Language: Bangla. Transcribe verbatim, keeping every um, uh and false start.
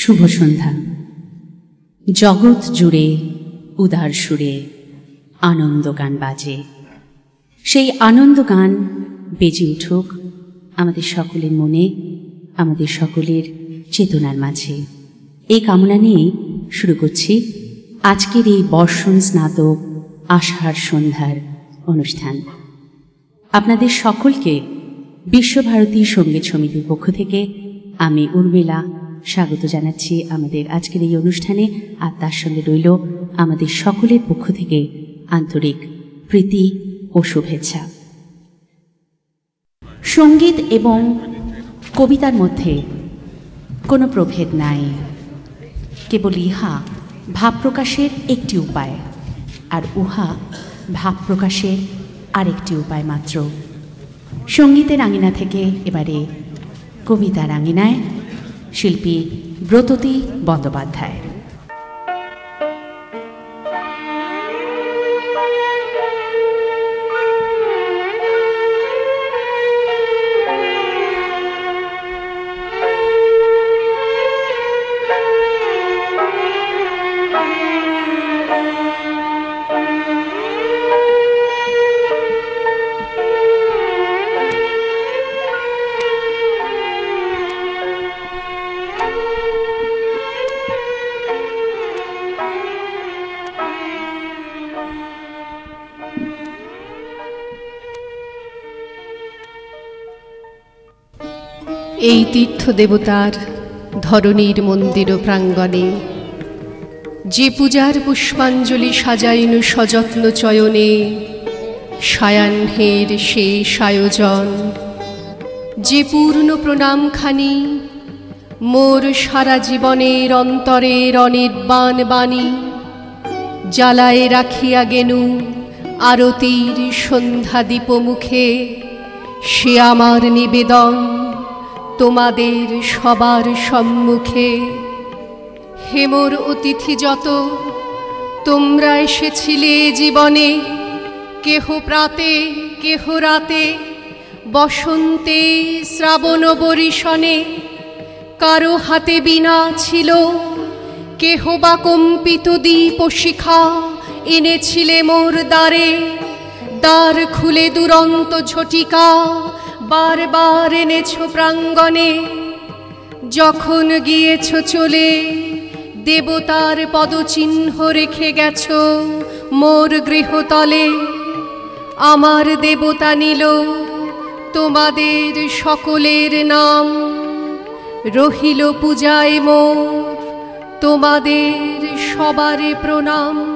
শুভ সন্ধ্যা। জগৎ জুড়ে উদার সুরে আনন্দ গান বাজে। সেই আনন্দ গান বেজে উঠুক আমাদের সকলের মনে, আমাদের সকলের চেতনার মাঝে। এই কামনা নিয়ে শুরু করছি আজকের এই বর্ষণ স্নাতক আষাঢ় সন্ধ্যার অনুষ্ঠান। আপনাদের সকলকে বিশ্বভারতী সঙ্গীত সমিতির পক্ষ থেকে আমি উর্মিলা স্বাগত জানাচ্ছি আমাদের আজকের এই অনুষ্ঠানে। আর তার সঙ্গে রইল আমাদের সকলের পক্ষ থেকে আন্তরিক প্রীতি ও শুভেচ্ছা। সঙ্গীত এবং কবিতার মধ্যে কোনো প্রভেদ নাই, কেবল ইহা ভাব প্রকাশের একটি উপায়, আর উহা ভাব প্রকাশের আরেকটি উপায় মাত্র। সঙ্গীতের আঙিনা থেকে এবারে কবিতার আঙিনায় শিল্পী ব্রততী বন্দ্যোপাধ্যায়। এই তীর্থদেবতার ধরণীর মন্দির প্রাঙ্গণে যে পূজার পুষ্পাঞ্জলি সাজাইনু সযত্ন চয়নে, সায়াহ্নের শেষ আয়োজন, যে পূর্ণ প্রণামখানি মোর সারা জীবনের অন্তরের অনির্বাণ বাণী জ্বালায় রাখিয়া গেনু আরতির সন্ধ্যা দীপমুখে, সে আমার নিবেদন তোমাদের সবার সম্মুখে। হে মোর অতিথি যত, তোমরা এসেছিলে জীবনে, কেহ প্রাতে কেহ রাতে, বসন্তে শ্রাবণ বরিশনে, কারো হাতে বীণা ছিল, কেহ বা কম্পিত দীপ শিখা এনেছিলে মোর দ্বারে। দ্বার খুলে দুরন্ত ঝটিকা বারবার এনেছ প্রাঙ্গণে। যখন গিয়েছ চলে দেবতার পদচিহ্ন রেখে গেছ মোর গৃহতলে। আমার দেবতা নিল তোমাদের সকলের নাম, রহিল পূজায় মোর তোমাদের সবারে প্রণাম।